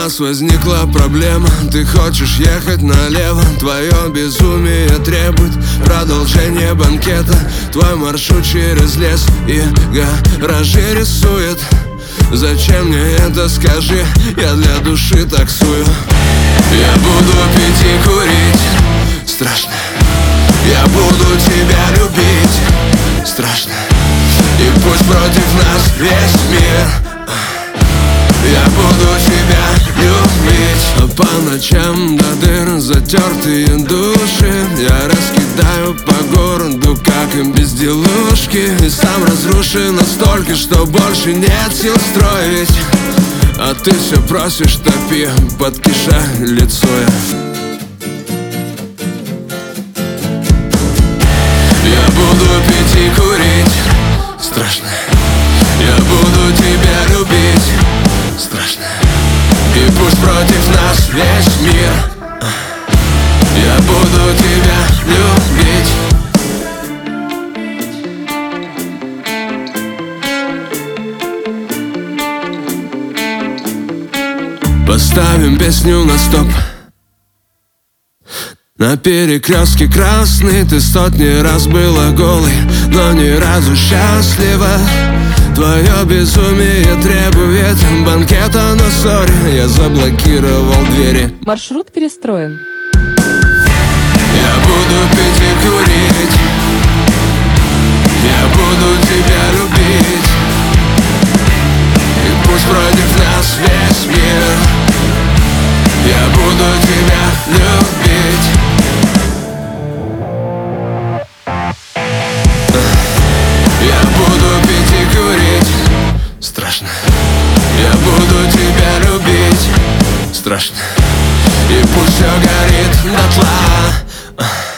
нас возникла проблема. Ты хочешь ехать налево, твое безумие требует продолжения банкета. Твой маршрут через лес и гаражи рисует. Зачем мне это, скажи, я для души таксую. Я буду пить и курить, страшно. Я буду тебя любить, страшно. И пусть против нас весь мир, я буду тебя любить. По ночам до дыр затертые души я раскидаю по городу, как им безделушки. И сам разрушен настолько, что больше нет сил строить. А ты все просишь, топи под киша лицо я буду пить и курить, страшно. Я буду тебя любить, страшно. И пусть против нас весь мир, я буду тебя любить. Поставим песню на стоп. На перекрестке красный ты сотни раз была голой, но ни разу счастлива. Твое безумие требует банкета, но сори, я заблокировал двери. Маршрут перестроен. Я буду пить и курить, я буду тебя любить. И пусть против нас весь мир, я буду тебя любить. Я буду пить и курить, страшно. Я буду тебя любить, страшно. И пусть все горит дотла.